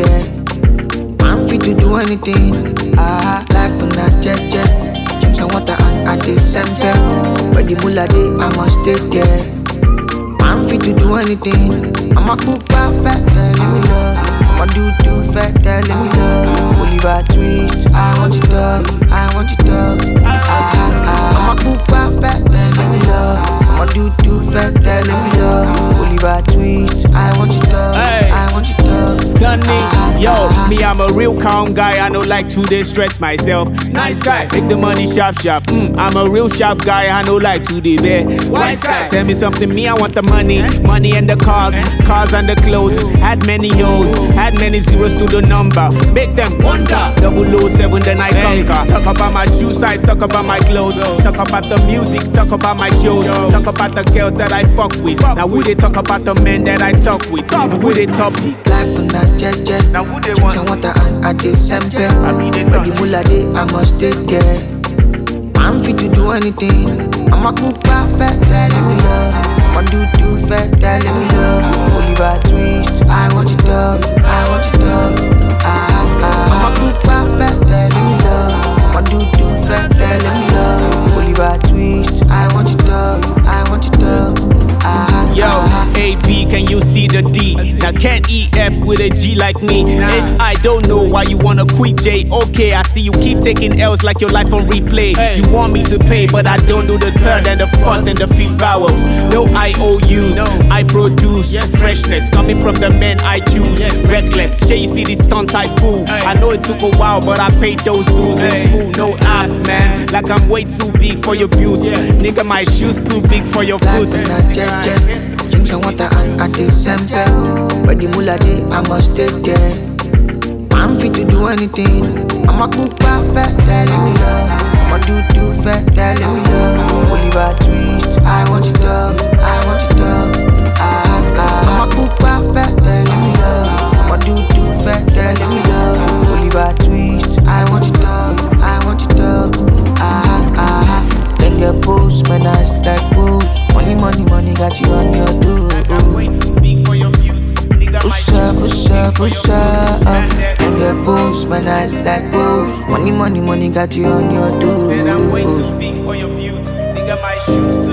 there. I'm fit to do anything. Life on a jet jet. Drinks and water and I take sempe. But the mullah day, I must stay there. I'm fit to do anything. I'm a cook perfect, telling me love. I'm a do fat, telling me love. Oliver Twist, I want you dog, I want you dog. I'm a cook perfect, telling me love. I'm a do fat, telling me love. Oliver Twist, I want you dog, I want you dog. Stunning, yo, me I'm a real calm guy. I don't like to stress myself. Nice guy, make the money sharp sharp. I'm a real sharp guy. I don't like to bad. Wise guy, tell me something. Me I want the money and the cars and the clothes. Had many hoes, had many zeros to the number. Make them wonder. 007, then I conquer. Talk about my shoe size, talk about my clothes. Talk about the music, talk about my shows. Talk about the girls that I fuck with. Now would they talk about the men that I talk with? Would they topic? Life on a jet jet. Drinks and water and I take sempe. But the mullah day, I must stay there. I'm fit to do anything. I'm a cook perfect, telling me love. I'm a do fat, telling me love. Oliver Twist, I want you dog, I want you dog. I'm a cook perfect, telling me love. I'm a do fat, telling me love. Oliver Twist, I want you dog, I want you dog. Yo, AB, can you see the D? Now can't EF with a G like me. H, I don't know why you wanna quit J. Okay, I see you keep taking L's like your life on replay. You want me to pay, but I don't do the third and the fourth and the fifth vowels. No IOUs, I produce freshness coming from the men I choose. Reckless, Jay, you see this stunt I pull. I know it took a while, but I paid those dues in full. No half, man, like I'm way too big for your boots. Nigga, my shoes too big for your foot. Drinks and water and I take sempe. But the mullah day, I must stay there. I'm fit to do anything. I'm a cook perfect, telling me love. I'm a do fat, telling me love. Oliver Twist, I want you dog, I want you dog. I'm a cook perfect, telling me love. I'm a do fat, telling me love. Oliver Twist, I want you dog, I want you dog. Then get post, man, eyes like wolves. Money, got you on your door. Push up. Then get post, man, eyes like wolves. Money, got you on your door. Man, I'm way too big for your beauty. Nigga, my shoes too